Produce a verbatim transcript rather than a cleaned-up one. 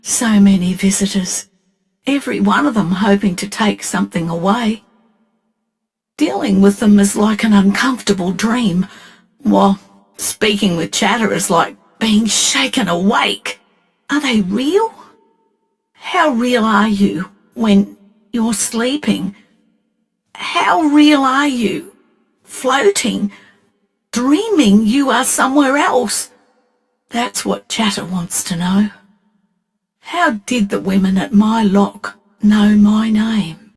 So many visitors, every one of them hoping to take something away. Dealing with them is like an uncomfortable dream, while speaking with Chatter is like being shaken awake. Are they real? How real are you when you're sleeping? How real are you, floating, dreaming you are somewhere else? That's what Chatter wants to know. How did the women at my lock know my name?